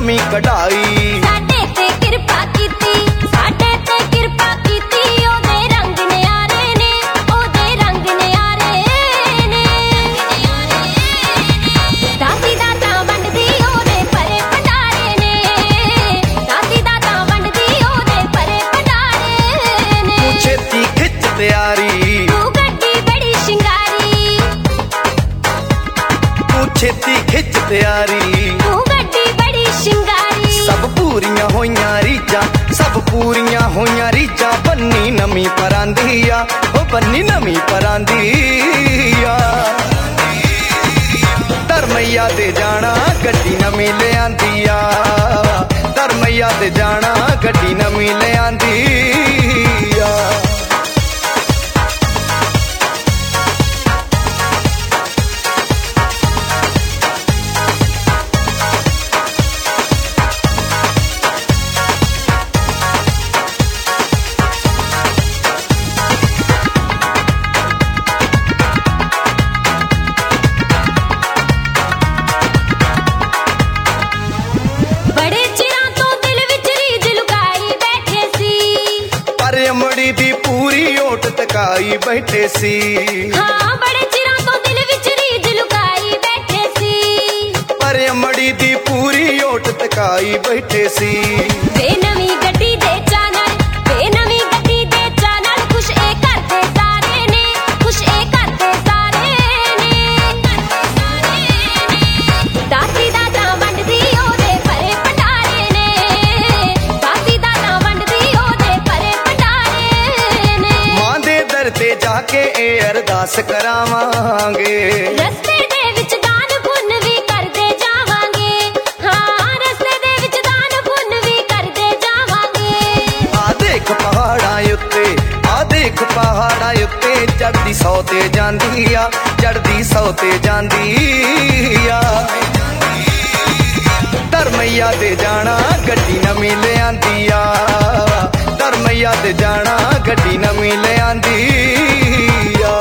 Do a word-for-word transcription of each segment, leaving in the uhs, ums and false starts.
नवी कढ़ाई। साडे ते किरपा कीती, साडे ते किरपा कीती, ओदे रंग न्यारे ने, ओदे रंग न्यारे ने। दाती दाता वंडदी ओदे परे भंडारे ने, दाती दाता वंडदी ओदे परे भंडारे ने। तू छेती खिच तैयारी, तू गड्डी बड़ी शिंगारी, तू छेती खिच तैयारी, तू गड्डी बड़ी शिंगारी। सब पूरियां होइयां रीझां, सब पूरियां होइयां रीझां, बन्नी नवी परांदी आ, ओ बन्नी नवी परांदी आ। धरमैया ते जाना गड्डी नवी ले आंदी आ, धरमैया ते जाना गड्डी नवी ले आंदी आ। अमड़ी दी पूरी ओट तकाई बैठे सी, हाँ बड़े चिरां तो दिल विच रीझ लुकाई बैठे सी। पर अमड़ी दी पूरी ओट तकाई बैठे सी। वे नवी गड्डी दे चानल, वे नवी गड्डी दे चानल, खुश ए करते सारे ने, खुश ए करते सारे ने। दाती दाता वंडदी ओदे परे भंडारे ने, दाती दाता वंडदी ओदे परे भंडारे ने। मां दे दर ते जाके ए अरदास करावांगे, रस्ते दे विच दान पुण्य भी करदे जावांगे, हाँ रस्ते दे विच दान पुण्य भी करदे जावांगे। आ देख पहाड़ां उत्ते, आ देख पहाड़ां उत्ते, चढ़दी सौ ते जांदी आ, चढ़दी सौ ते जांदी आ। धरमैया ते जाना गड्डी नवी ले आंदी आ, धरमैया ते जाना गड्डी नवी ले आंदी आ।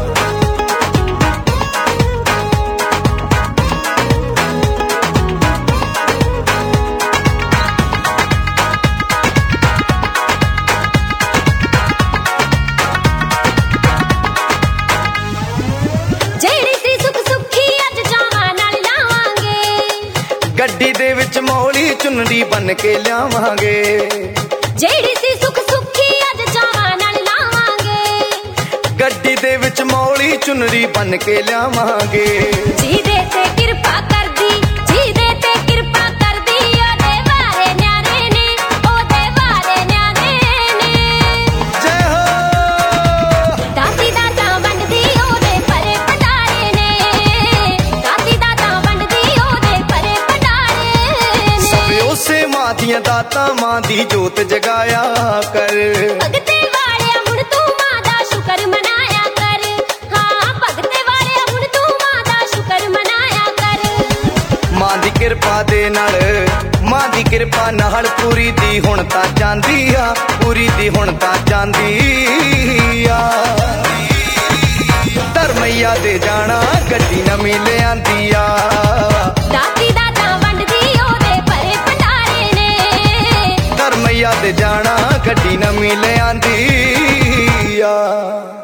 ਜਿਹੜੀ ਸੀ ਸੁਖ ਸੁਖੀ ਅੱਜ ਜਾਵਾਂ ਨਾਲ ਲਾਵਾਂਗੇ, गड्डी दे विच मौली चुनरी बन के लियावांगे। ਜਿਹੜੀ ਸੀ ਸੁਖ ਸੁਖੀ ਅੱਜ ਜਾਵਾਂ ਨਾਲ ਲਾਵਾਂਗੇ, गड्डी दे विच मौली चुनरी बन के लियावांगे। ਜਿਹਦੇ ਤੇ ਕਿਰਪਾ ਕਰਦੀ, ਜਿਹਦੇ ਤੇ ਕਿਰਪਾ ਕਰਦੀ, ਉਹਦੇ ਵਾਰੇ ਨਿਆਰੇ ਨੇ, ਉਹਦੇ ਵਾਰੇ ਨਿਆਰੇ ਨੇ। जय हो दाती दाता वंडदी ओदे परे भंडारे ने, दाती दाता वंडदी ओदे परे भंडारे ने। सब उसे मां दियां दातां, मां दी जोत जगाया कर। भगते वालिया हुण तू मां दा शुकर मनाया कर, हाँ भगते वालिया हुण तू मां दा शुकर मनाया कर। मां दी किरपा दे नाल, मां दी किरपा नाल पूरी दी हुण तां चांदी आ, पूरी दी हुण तां चांदी आ। धरमैया ते जाना गड्डी नवी ले आंदी आ, दाती दाता वंडदी ओदे परे भंडारे ने। धरमैया ते जाना गड्डी नवी ले आंदी आ।